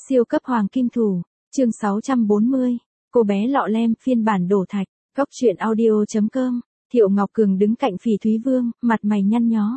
Siêu cấp hoàng kim thủ, chương 640, cô bé lọ lem phiên bản đổ thạch, góc truyện audio.com, Thiệu Ngọc Cường đứng cạnh Phỉ Thúy Vương, mặt mày nhăn nhó.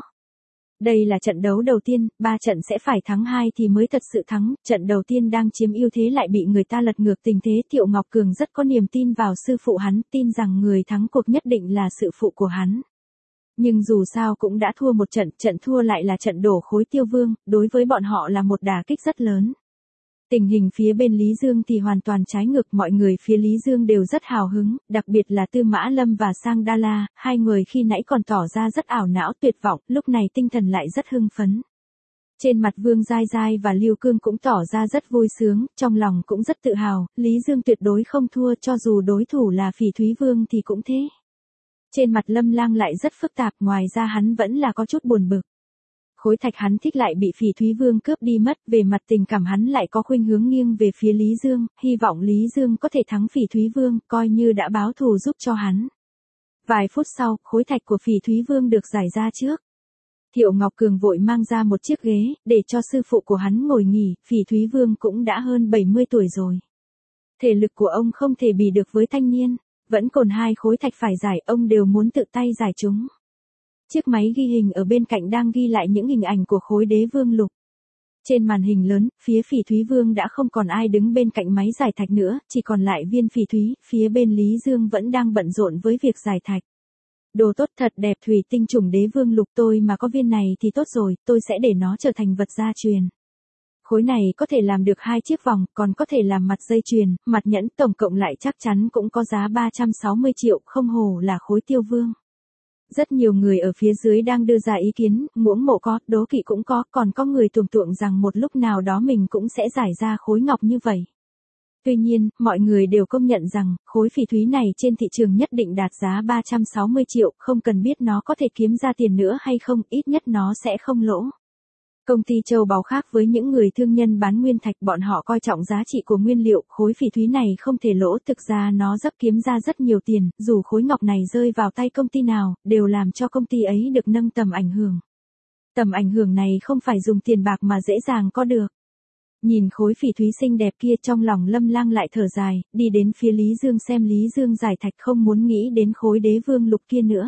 Đây là trận đấu đầu tiên, 3 trận sẽ phải thắng 2 thì mới thật sự thắng, trận đầu tiên đang chiếm ưu thế lại bị người ta lật ngược tình thế. Thiệu Ngọc Cường rất có niềm tin vào sư phụ hắn, tin rằng người thắng cuộc nhất định là sư phụ của hắn. Nhưng dù sao cũng đã thua một trận, trận thua lại là trận đổ khối Tiêu Vương, đối với bọn họ là một đả kích rất lớn. Tình hình phía bên Lý Dương thì hoàn toàn trái ngược, mọi người phía Lý Dương đều rất hào hứng, đặc biệt là Tư Mã Lâm và Sang Đa La, hai người khi nãy còn tỏ ra rất ảo não tuyệt vọng, lúc này tinh thần lại rất hưng phấn. Trên mặt Vương Giai Giai và Lưu Cương cũng tỏ ra rất vui sướng, trong lòng cũng rất tự hào, Lý Dương tuyệt đối không thua, cho dù đối thủ là Phỉ Thúy Vương thì cũng thế. Trên mặt Lâm Lang lại rất phức tạp, ngoài ra hắn vẫn là có chút buồn bực. Khối thạch hắn thích lại bị Phỉ Thúy Vương cướp đi mất, về mặt tình cảm hắn lại có khuynh hướng nghiêng về phía Lý Dương, hy vọng Lý Dương có thể thắng Phỉ Thúy Vương, coi như đã báo thù giúp cho hắn. Vài phút sau, khối thạch của Phỉ Thúy Vương được giải ra trước. Thiệu Ngọc Cường vội mang ra một chiếc ghế, để cho sư phụ của hắn ngồi nghỉ, Phỉ Thúy Vương cũng đã hơn 70 tuổi rồi. Thể lực của ông không thể bì được với thanh niên, vẫn còn 2 khối thạch phải giải, ông đều muốn tự tay giải chúng. Chiếc máy ghi hình ở bên cạnh đang ghi lại những hình ảnh của khối đế vương lục. Trên màn hình lớn, phía Phỉ Thúy Vương đã không còn ai đứng bên cạnh máy giải thạch nữa, chỉ còn lại viên phỉ thúy, phía bên Lý Dương vẫn đang bận rộn với việc giải thạch. Đồ tốt thật đẹp, thủy tinh chủng đế vương lục, tôi mà có viên này thì tốt rồi, tôi sẽ để nó trở thành vật gia truyền. Khối này có thể làm được 2 chiếc vòng, còn có thể làm mặt dây chuyền, mặt nhẫn, tổng cộng lại chắc chắn cũng có giá 360 triệu, không hổ là khối Tiêu Vương. Rất nhiều người ở phía dưới đang đưa ra ý kiến, ngưỡng mộ có, đố kỵ cũng có, còn có người tưởng tượng rằng một lúc nào đó mình cũng sẽ giải ra khối ngọc như vậy. Tuy nhiên, mọi người đều công nhận rằng, khối phỉ thúy này trên thị trường nhất định đạt giá 360 triệu, không cần biết nó có thể kiếm ra tiền nữa hay không, ít nhất nó sẽ không lỗ. Công ty châu báu khác với những người thương nhân bán nguyên thạch, bọn họ coi trọng giá trị của nguyên liệu, khối phỉ thúy này không thể lỗ, thực ra nó rất kiếm ra rất nhiều tiền, dù khối ngọc này rơi vào tay công ty nào, đều làm cho công ty ấy được nâng tầm ảnh hưởng. Tầm ảnh hưởng này không phải dùng tiền bạc mà dễ dàng có được. Nhìn khối phỉ thúy xinh đẹp kia, trong lòng Lâm Lang lại thở dài, đi đến phía Lý Dương xem Lý Dương giải thạch, không muốn nghĩ đến khối đế vương lục kia nữa.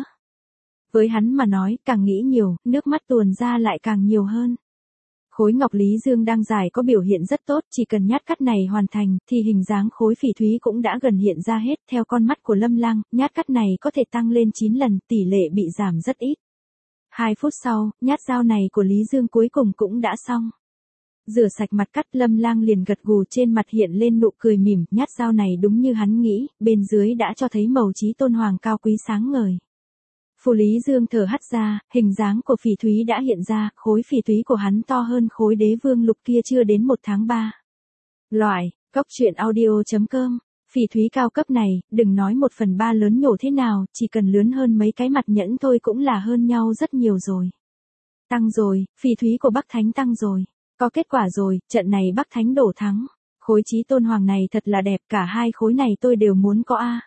Với hắn mà nói, càng nghĩ nhiều, nước mắt tuôn ra lại càng nhiều hơn. Khối ngọc Lý Dương đang giải có biểu hiện rất tốt, chỉ cần nhát cắt này hoàn thành, thì hình dáng khối phỉ thúy cũng đã gần hiện ra hết. Theo con mắt của Lâm Lang, nhát cắt này có thể tăng lên 9 lần, tỷ lệ bị giảm rất ít. 2 phút sau, nhát dao này của Lý Dương cuối cùng cũng đã xong. Rửa sạch mặt cắt, Lâm Lang liền gật gù, trên mặt hiện lên nụ cười mỉm, nhát dao này đúng như hắn nghĩ, bên dưới đã cho thấy màu chí tôn hoàng cao quý sáng ngời. Phù Lý Dương thở hắt ra, hình dáng của phỉ thúy đã hiện ra, khối phỉ thúy của hắn to hơn khối đế vương lục kia chưa đến 1 tháng 3. Loại, góc truyện audio.com, phỉ thúy cao cấp này, đừng nói 1/3 lớn nhổ thế nào, chỉ cần lớn hơn mấy cái mặt nhẫn thôi cũng là hơn nhau rất nhiều rồi. Tăng rồi, phỉ thúy của Bắc Thánh tăng rồi. Có kết quả rồi, trận này Bắc Thánh đổ thắng. Khối chí tôn hoàng này thật là đẹp, cả 2 khối này tôi đều muốn có a.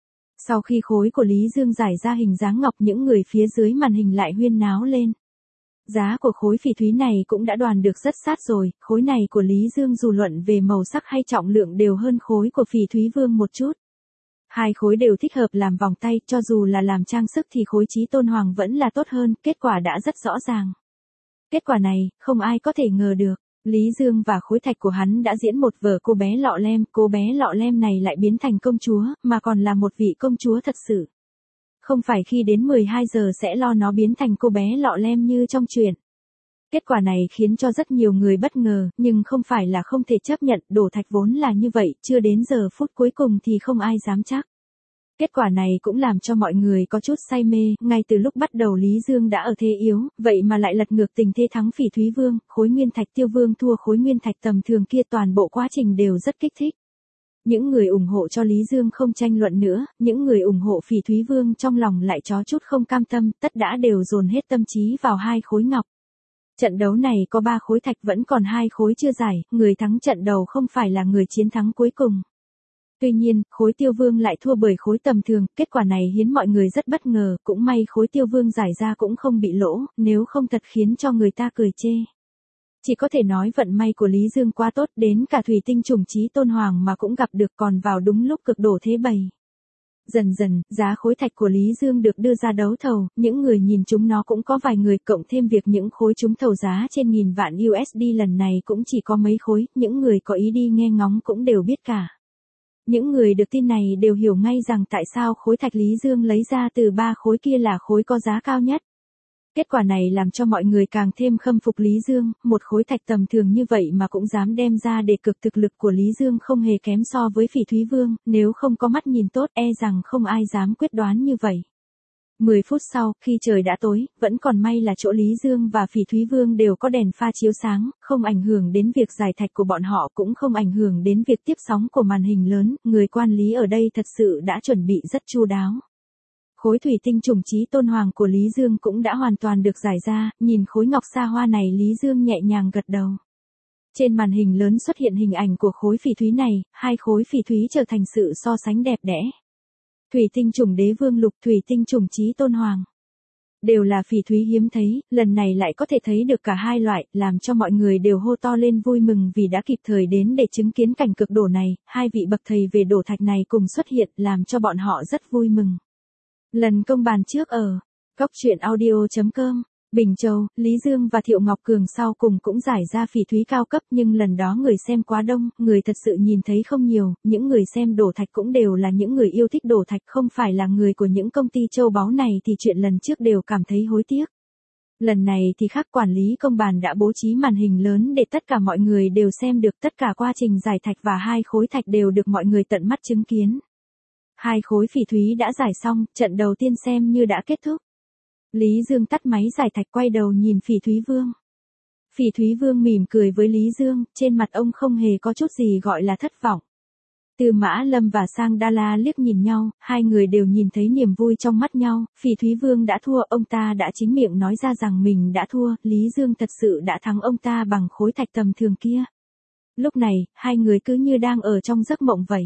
Sau khi khối của Lý Dương giải ra hình dáng ngọc, những người phía dưới màn hình lại huyên náo lên. Giá của khối phỉ thúy này cũng đã đoán được rất sát rồi, khối này của Lý Dương dù luận về màu sắc hay trọng lượng đều hơn khối của Phỉ Thúy Vương một chút. 2 khối đều thích hợp làm vòng tay, cho dù là làm trang sức thì khối chí tôn hoàng vẫn là tốt hơn, kết quả đã rất rõ ràng. Kết quả này, không ai có thể ngờ được. Lý Dương và khối thạch của hắn đã diễn một vở cô bé lọ lem, cô bé lọ lem này lại biến thành công chúa, mà còn là một vị công chúa thật sự. Không phải khi đến 12 giờ sẽ lo nó biến thành cô bé lọ lem như trong truyện. Kết quả này khiến cho rất nhiều người bất ngờ, nhưng không phải là không thể chấp nhận, đổ thạch vốn là như vậy, chưa đến giờ phút cuối cùng thì không ai dám chắc. Kết quả này cũng làm cho mọi người có chút say mê, ngay từ lúc bắt đầu Lý Dương đã ở thế yếu, vậy mà lại lật ngược tình thế thắng Phỉ Thúy Vương, khối nguyên thạch Tiêu Vương thua khối nguyên thạch tầm thường kia, toàn bộ quá trình đều rất kích thích. Những người ủng hộ cho Lý Dương không tranh luận nữa, những người ủng hộ Phỉ Thúy Vương trong lòng lại có chút không cam tâm, tất đã đều dồn hết tâm trí vào 2 khối ngọc. Trận đấu này có 3 khối thạch, vẫn còn 2 khối chưa giải, người thắng trận đầu không phải là người chiến thắng cuối cùng. Tuy nhiên, khối Tiêu Vương lại thua bởi khối tầm thường, kết quả này khiến mọi người rất bất ngờ, cũng may khối Tiêu Vương giải ra cũng không bị lỗ, nếu không thật khiến cho người ta cười chê. Chỉ có thể nói vận may của Lý Dương quá tốt, đến cả thủy tinh trùng chí tôn hoàng mà cũng gặp được, còn vào đúng lúc cực đổ thế bày. Dần dần, giá khối thạch của Lý Dương được đưa ra đấu thầu, những người nhìn chúng nó cũng có vài người, cộng thêm việc những khối trúng thầu giá trên 1.000 vạn USD lần này cũng chỉ có mấy khối, những người có ý đi nghe ngóng cũng đều biết cả. Những người được tin này đều hiểu ngay rằng tại sao khối thạch Lý Dương lấy ra từ 3 khối kia là khối có giá cao nhất. Kết quả này làm cho mọi người càng thêm khâm phục Lý Dương, một khối thạch tầm thường như vậy mà cũng dám đem ra để cực, thực lực của Lý Dương không hề kém so với Phỉ Thúy Vương, nếu không có mắt nhìn tốt e rằng không ai dám quyết đoán như vậy. 10 phút sau, khi trời đã tối, vẫn còn may là chỗ Lý Dương và Phỉ Thúy Vương đều có đèn pha chiếu sáng, không ảnh hưởng đến việc giải thạch của bọn họ, cũng không ảnh hưởng đến việc tiếp sóng của màn hình lớn, người quản lý ở đây thật sự đã chuẩn bị rất chu đáo. Khối thủy tinh trùng chí tôn hoàng của Lý Dương cũng đã hoàn toàn được giải ra, nhìn khối ngọc sa hoa này Lý Dương nhẹ nhàng gật đầu. Trên màn hình lớn xuất hiện hình ảnh của khối phỉ thúy này, hai khối phỉ thúy trở thành sự so sánh đẹp đẽ. Thủy tinh trùng đế vương lục, thủy tinh trùng chí tôn hoàng. Đều là phỉ thúy hiếm thấy, lần này lại có thể thấy được cả hai loại, làm cho mọi người đều hô to lên vui mừng vì đã kịp thời đến để chứng kiến cảnh cực đổ này, hai vị bậc thầy về đổ thạch này cùng xuất hiện làm cho bọn họ rất vui mừng. Lần công bàn trước ở Cóc Truyện Audio.com, Bình Châu, Lý Dương và Thiệu Ngọc Cường sau cùng cũng giải ra phỉ thúy cao cấp, nhưng lần đó người xem quá đông, người thật sự nhìn thấy không nhiều, những người xem đổ thạch cũng đều là những người yêu thích đổ thạch, không phải là người của những công ty châu báu này thì chuyện lần trước đều cảm thấy hối tiếc. Lần này thì khác, quản lý công bàn đã bố trí màn hình lớn để tất cả mọi người đều xem được tất cả quá trình giải thạch và hai khối thạch đều được mọi người tận mắt chứng kiến. Hai khối phỉ thúy đã giải xong, trận đầu tiên xem như đã kết thúc. Lý Dương tắt máy giải thạch quay đầu nhìn Phỉ Thúy Vương. Phỉ Thúy Vương mỉm cười với Lý Dương, trên mặt ông không hề có chút gì gọi là thất vọng. Tư Mã Lâm và Sang Đa La liếc nhìn nhau, hai người đều nhìn thấy niềm vui trong mắt nhau, Phỉ Thúy Vương đã thua, ông ta đã chính miệng nói ra rằng mình đã thua, Lý Dương thật sự đã thắng ông ta bằng khối thạch tầm thường kia. Lúc này, hai người cứ như đang ở trong giấc mộng vậy.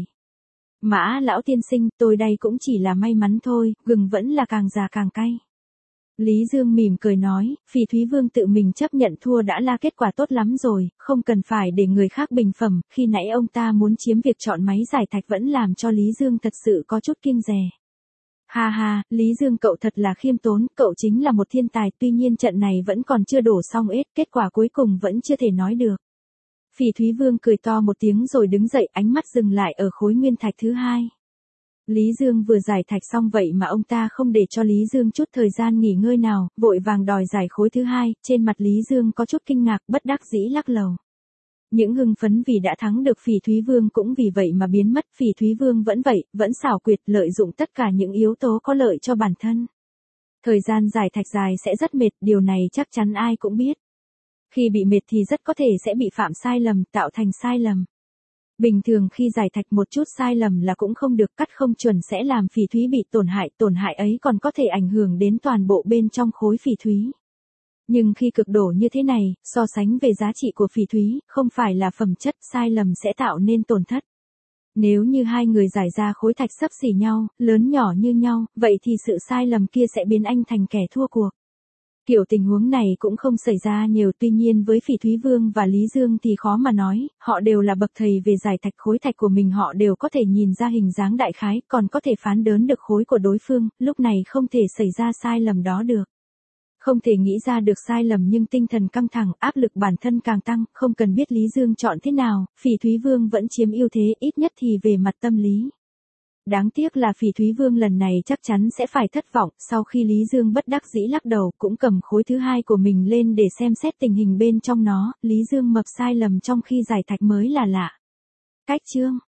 Mã lão tiên sinh, tôi đây cũng chỉ là may mắn thôi, gừng vẫn là càng già càng cay. Lý Dương mỉm cười nói, Phỉ Thúy Vương tự mình chấp nhận thua đã là kết quả tốt lắm rồi, không cần phải để người khác bình phẩm, khi nãy ông ta muốn chiếm việc chọn máy giải thạch vẫn làm cho Lý Dương thật sự có chút kiêng dè. Ha ha, Lý Dương cậu thật là khiêm tốn, cậu chính là một thiên tài, tuy nhiên trận này vẫn còn chưa đổ xong ếch, kết quả cuối cùng vẫn chưa thể nói được. Phỉ Thúy Vương cười to một tiếng rồi đứng dậy, ánh mắt dừng lại ở khối nguyên thạch thứ hai. Lý Dương vừa giải thạch xong vậy mà ông ta không để cho Lý Dương chút thời gian nghỉ ngơi nào, vội vàng đòi giải khối thứ hai, trên mặt Lý Dương có chút kinh ngạc, bất đắc dĩ lắc lầu. Những hưng phấn vì đã thắng được Phỉ Thúy Vương cũng vì vậy mà biến mất, Phỉ Thúy Vương vẫn vậy, vẫn xảo quyệt lợi dụng tất cả những yếu tố có lợi cho bản thân. Thời gian giải thạch dài sẽ rất mệt, điều này chắc chắn ai cũng biết. Khi bị mệt thì rất có thể sẽ bị phạm sai lầm, tạo thành sai lầm. Bình thường khi giải thạch một chút sai lầm là cũng không được, cắt không chuẩn sẽ làm phỉ thúy bị tổn hại ấy còn có thể ảnh hưởng đến toàn bộ bên trong khối phỉ thúy. Nhưng khi cực đổ như thế này, so sánh về giá trị của phỉ thúy, không phải là phẩm chất, sai lầm sẽ tạo nên tổn thất. Nếu như hai người giải ra khối thạch xấp xỉ nhau, lớn nhỏ như nhau, vậy thì sự sai lầm kia sẽ biến anh thành kẻ thua cuộc. Kiểu tình huống này cũng không xảy ra nhiều, tuy nhiên với Phỉ Thúy Vương và Lý Dương thì khó mà nói, họ đều là bậc thầy về giải thạch, khối thạch của mình họ đều có thể nhìn ra hình dáng đại khái, còn có thể phán đoán được khối của đối phương, lúc này không thể xảy ra sai lầm đó được. Không thể nghĩ ra được sai lầm nhưng tinh thần căng thẳng, áp lực bản thân càng tăng, không cần biết Lý Dương chọn thế nào, Phỉ Thúy Vương vẫn chiếm ưu thế, ít nhất thì về mặt tâm lý. Đáng tiếc là Phỉ Thúy Vương lần này chắc chắn sẽ phải thất vọng, sau khi Lý Dương bất đắc dĩ lắc đầu, cũng cầm khối thứ hai của mình lên để xem xét tình hình bên trong nó, Lý Dương mập sai lầm trong khi giải thạch mới là lạ. Cách chương